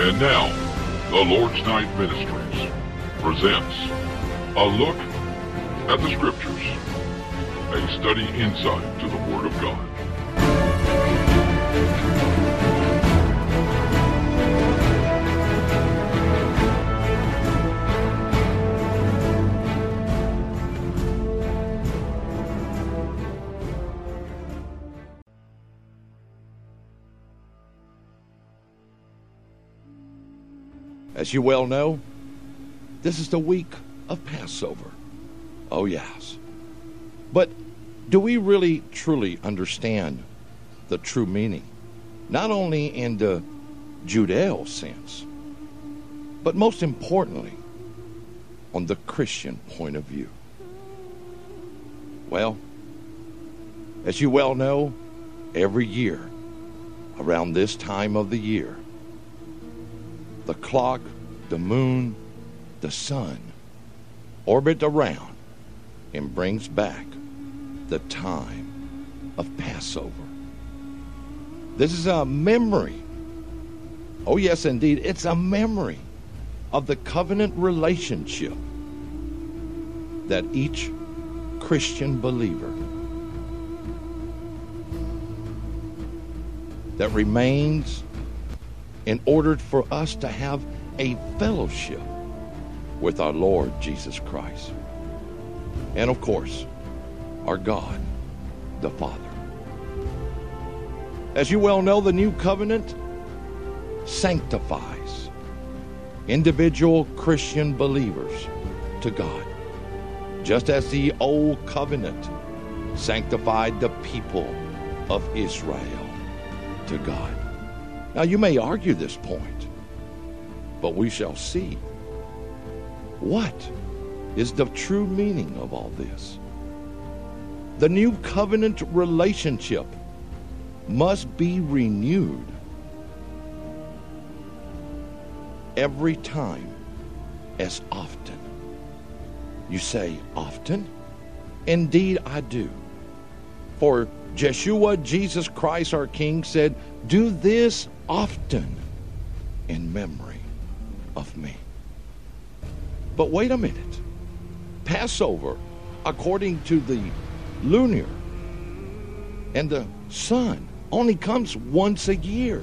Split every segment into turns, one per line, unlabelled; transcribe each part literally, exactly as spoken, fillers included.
And now, the Lord's Night Ministries presents A Look at the Scriptures, a study insight to the Word of God.
As you well know, this is the week of Passover. Oh, yes. But do we really truly understand the true meaning? Not only in the Judeo sense, but most importantly, on the Christian point of view. Well, as you well know, every year, around this time of the year, the clock, the moon, the sun orbit around and brings back the time of Passover. This is a memory. Oh, yes, indeed. It's a memory of the covenant relationship that each Christian believer that remains in order for us to have a fellowship with our Lord Jesus Christ. And of course, our God, the Father. As you well know, the new covenant sanctifies individual Christian believers to God, just as the old covenant sanctified the people of Israel to God. Now, you may argue this point, but we shall see. What is the true meaning of all this? The new covenant relationship must be renewed every time, as often. You say, often? Indeed, I do. For Yeshua, Jesus Christ, our King, said, "Do this often in memory of me." But wait a minute. Passover, according to the lunar and the sun, only comes once a year.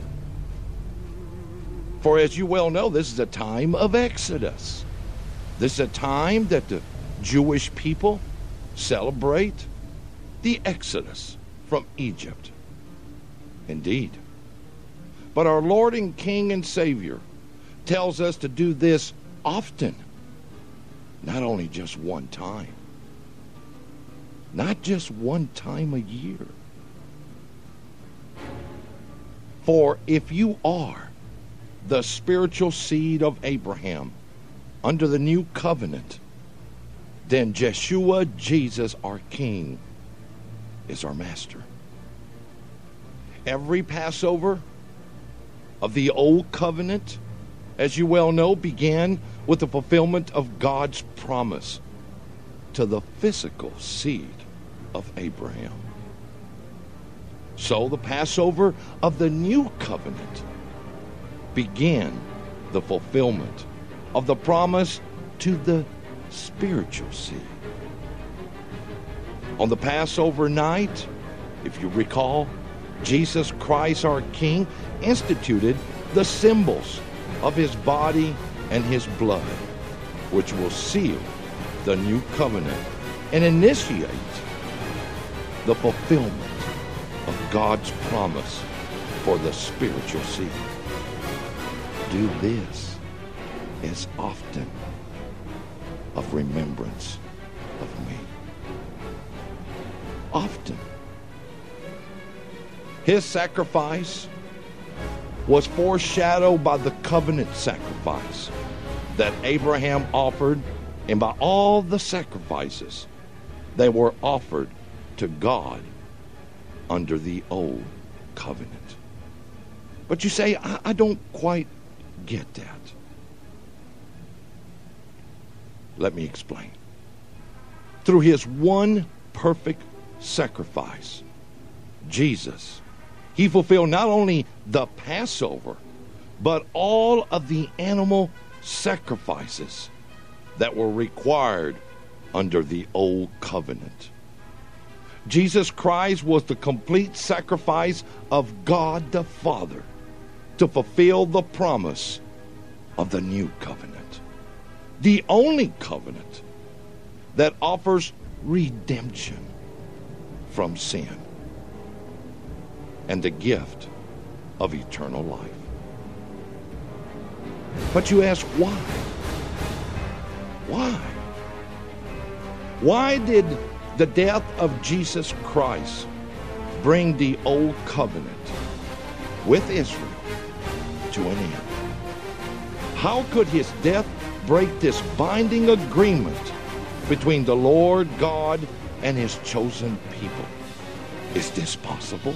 For as you well know, this is a time of Exodus. This is a time that the Jewish people celebrate the Exodus from Egypt. Indeed. But our Lord and King and Savior tells us to do this often, not only just one time, not just one time a year. For if you are the spiritual seed of Abraham under the new covenant, then Yeshua, Jesus, our King, is our master. Every Passover of the old covenant, as you well know, began with the fulfillment of God's promise to the physical seed of Abraham. So the Passover of the new covenant began the fulfillment of the promise to the spiritual seed. On the Passover night, if you recall, Jesus Christ, our King, instituted the symbols of his body and his blood, which will seal the new covenant and initiate the fulfillment of God's promise for the spiritual seed. Do this as often of remembrance of me. Often. His sacrifice was foreshadowed by the covenant sacrifice that Abraham offered, and by all the sacrifices that were offered to God under the old covenant. But you say, I, I don't quite get that. Let me explain. Through his one perfect sacrifice, Jesus, he fulfilled not only the Passover, but all of the animal sacrifices that were required under the old covenant. Jesus Christ was the complete sacrifice of God the Father to fulfill the promise of the new covenant, the only covenant that offers redemption from sin and the gift of eternal life. But you ask, why? Why? Why did the death of Jesus Christ bring the old covenant with Israel to an end? How could his death break this binding agreement between the Lord God and his chosen people? Is this possible?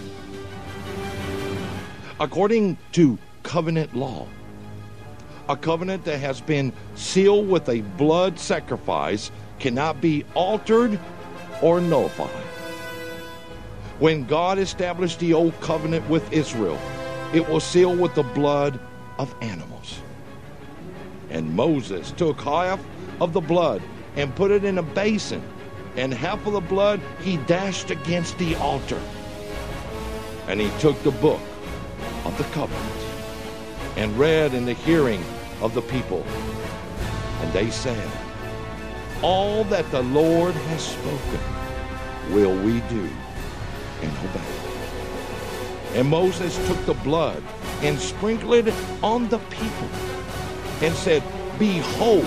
According to covenant law, a covenant that has been sealed with a blood sacrifice cannot be altered or nullified. When God established the old covenant with Israel, it was sealed with the blood of animals. And Moses took half of the blood and put it in a basin, and half of the blood he dashed against the altar. And he took the book of the covenant and read in the hearing of the people. And they said, all that the Lord has spoken will we do and obey. And Moses took the blood and sprinkled it on the people and said, behold,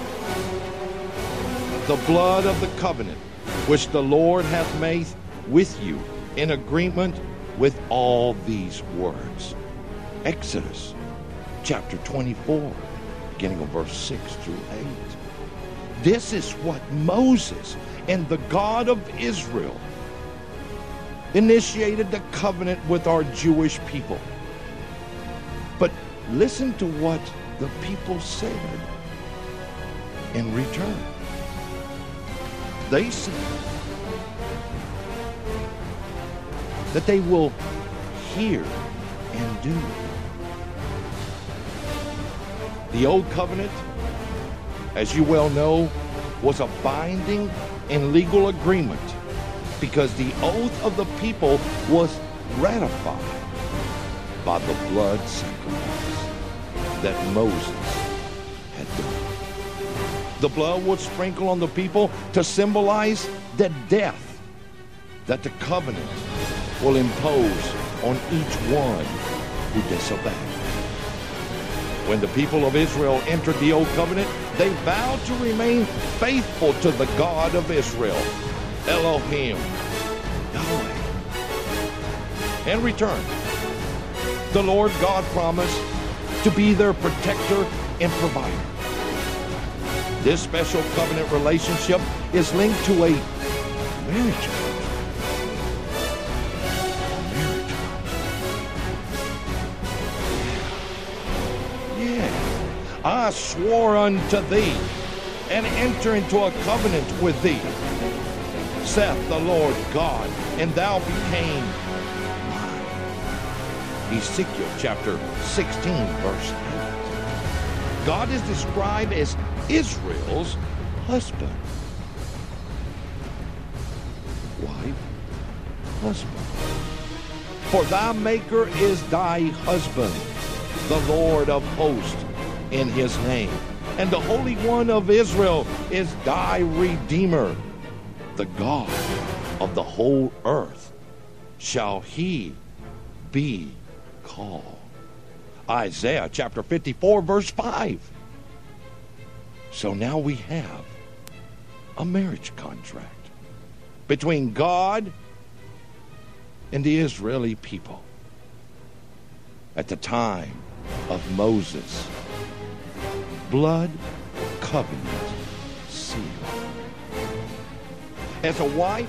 the blood of the covenant which the Lord hath made with you in agreement with all these words. Exodus chapter twenty-four, beginning of verse six through eight. This is what Moses and the God of Israel initiated the covenant with our Jewish people. But listen to what the people said in return. They said that they will hear and do. The old covenant, as you well know, was a binding and legal agreement because the oath of the people was ratified by the blood sacrifice that Moses had done. The blood was sprinkled on the people to symbolize the death that the covenant will impose on each one who disobeyed. When the people of Israel entered the old covenant, they vowed to remain faithful to the God of Israel, Elohim, Yahweh. In return, the Lord God promised to be their protector and provider. This special covenant relationship is linked to a marriage contract. A marriage contract. Yeah. I swore unto thee, and enter into a covenant with thee, saith the Lord God, and thou became mine. Ezekiel chapter sixteen, verse eight. God is described as Israel's husband. Wife, husband. For thy maker is thy husband, the Lord of hosts in his name. And the Holy One of Israel is thy Redeemer. The God of the whole earth shall he be called. Isaiah chapter fifty-four, verse five. So now we have a marriage contract between God and the Israeli people. At the time of Moses, blood covenant seal. As a wife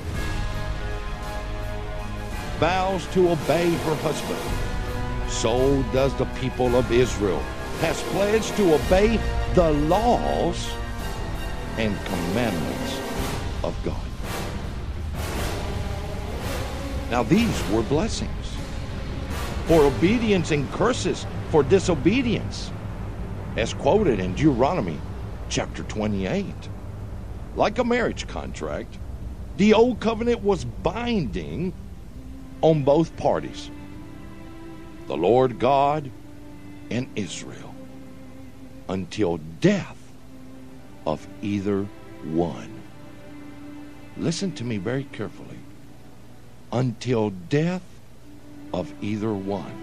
vows to obey her husband, so does the people of Israel has pledged to obey the laws and commandments of God. Now these were blessings, for obedience and curses for disobedience, as quoted in Deuteronomy chapter twenty-eight. Like a marriage contract, the old covenant was binding on both parties, the Lord God and Israel, until death of either one. Listen to me very carefully. Until death of either one.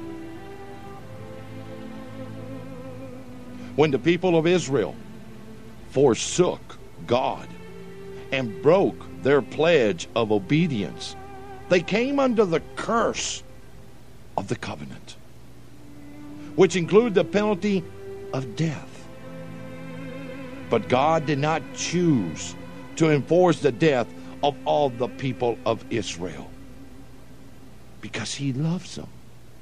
When the people of Israel forsook God and broke their pledge of obedience, they came under the curse of the covenant, which included the penalty of death. But God did not choose to enforce the death of all the people of Israel, because he loves them.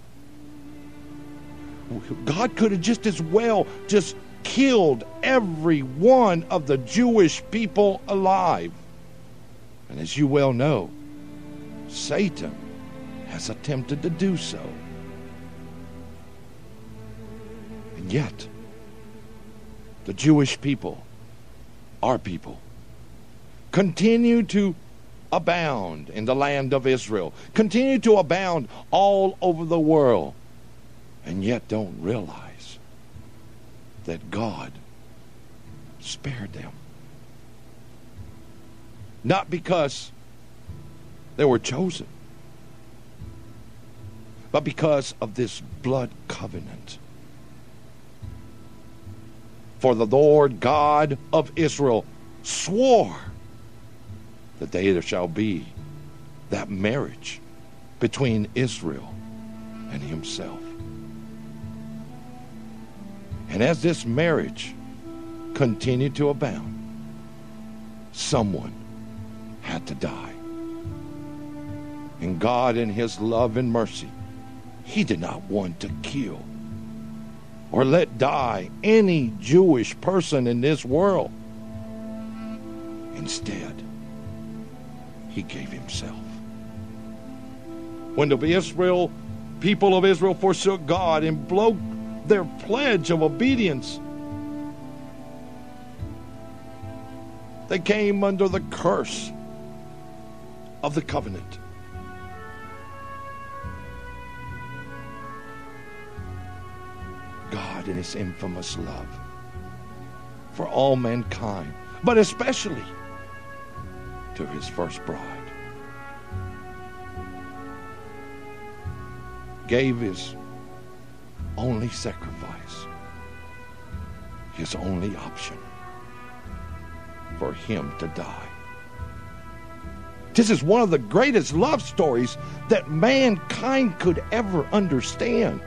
God could have just as well just killed every one of the Jewish people alive. And as you well know, Satan has attempted to do so. And yet, the Jewish people, our people, continue to abound in the land of Israel, continue to abound all over the world, and yet don't realize that God spared them. Not because they were chosen, but because of this blood covenant. For the Lord God of Israel swore that there shall be that marriage between Israel and himself. And as this marriage continued to abound, someone had to die. And God, in his love and mercy, he did not want to kill or let die any Jewish person in this world. Instead, he gave himself. When the Israel, people of Israel forsook God and broke their pledge of obedience, they came under the curse of the covenant. God, in his infamous love for all mankind, but especially to his first bride, gave his only sacrifice, his only option, for him to die. This is one of the greatest love stories that mankind could ever understand.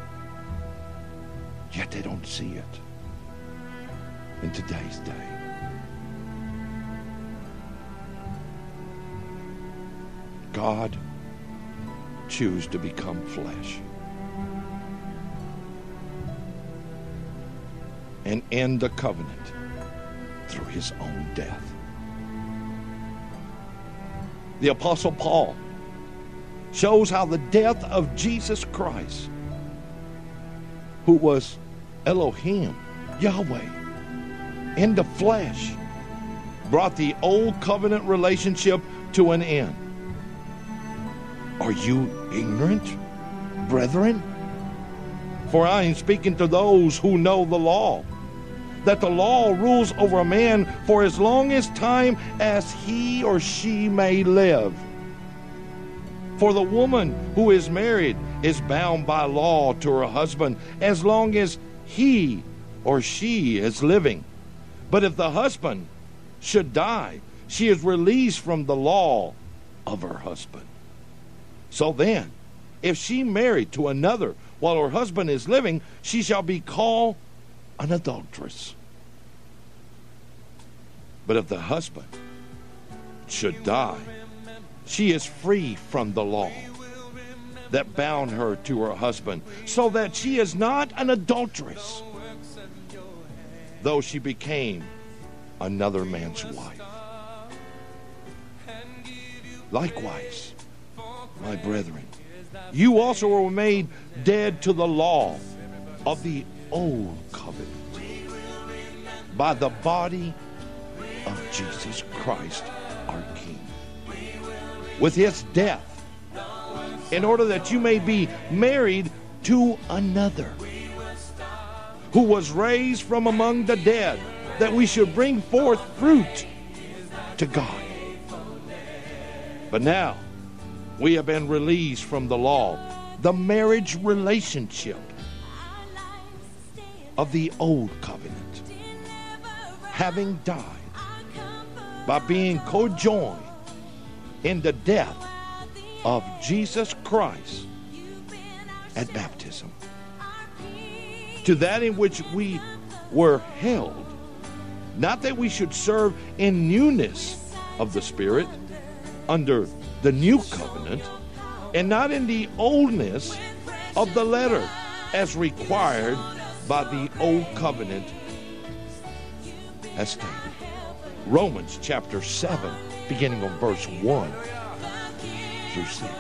Yet they don't see it in today's day. God chose to become flesh and end the covenant through his own death. The Apostle Paul shows how the death of Jesus Christ, who was Elohim, Yahweh, in the flesh, brought the old covenant relationship to an end. Are you ignorant, brethren? For I am speaking to those who know the law, that the law rules over a man for as long as time as he or she may live. For the woman who is married is bound by law to her husband as long as he or she is living. But if the husband should die, she is released from the law of her husband. So then, if she married to another while her husband is living, she shall be called an adulteress. But if the husband should die, she is free from the law that bound her to her husband, so that she is not an adulteress, though she became another man's wife. Likewise, my brethren, you also were made dead to the law of the old covenant by the body of Jesus Christ, our King, with his death, in order that you may be married to another who was raised from among the dead, that we should bring forth fruit to God. But now we have been released from the law, the marriage relationship of the old covenant, having died by being co-joined in the death of Jesus Christ at baptism, to that in which we were held, not that we should serve in newness of the Spirit under the new covenant, and not in the oldness of the letter as required by the old covenant, as stated. Romans chapter seven, beginning on verse one through six.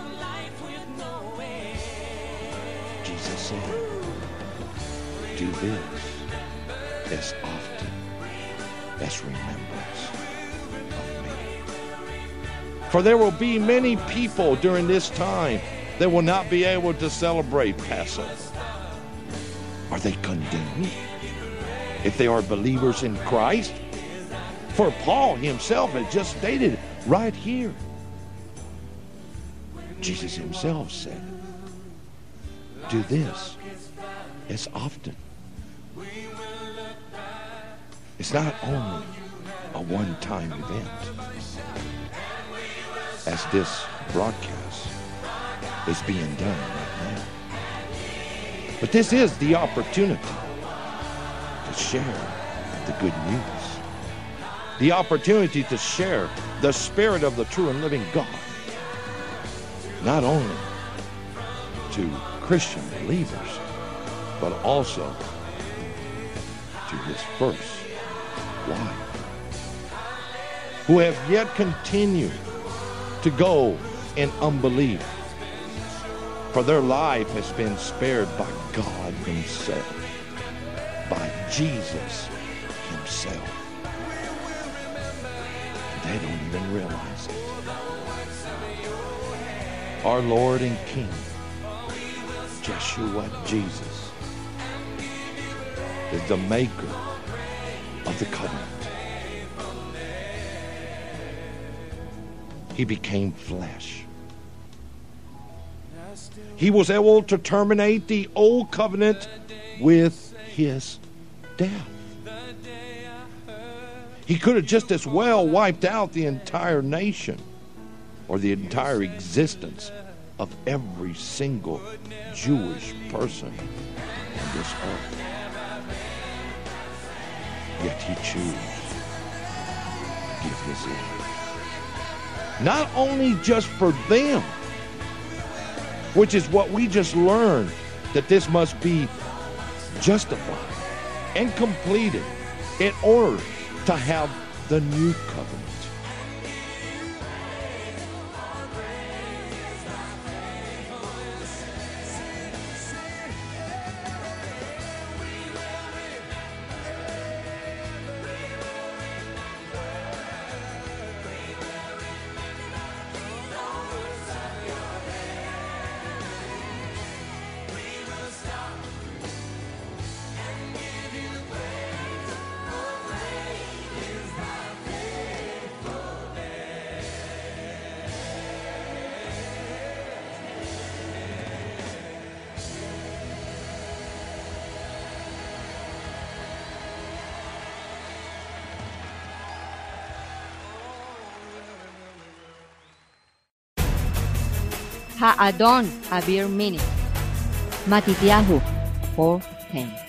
Jesus said, do this as often as remembrance of me. For there will be many people during this time that will not be able to celebrate Passover. Are they condemned if they are believers in Christ? For Paul himself had just stated right here. Jesus himself said, do this as often. It's not only a one-time event, as this broadcast is being done right now. But this is the opportunity to share the good news. The opportunity to share the Spirit of the true and living God. Not only to Christian believers, but also to his first wife, who have yet continued to go in unbelief, for their life has been spared by God himself, by Jesus himself. They don't even realize it. Our Lord and King, Yeshua Jesus, is the maker of the covenant. He became flesh. He was able to terminate the old covenant with his death. He could have just as well wiped out the entire nation or the entire existence of every single Jewish person on this earth. Yet he chose to give his life. Not only just for them, which is what we just learned, that this must be justified and completed in order to have the new covenant.
Ha'adon Abir Minute, Matityahu four ten.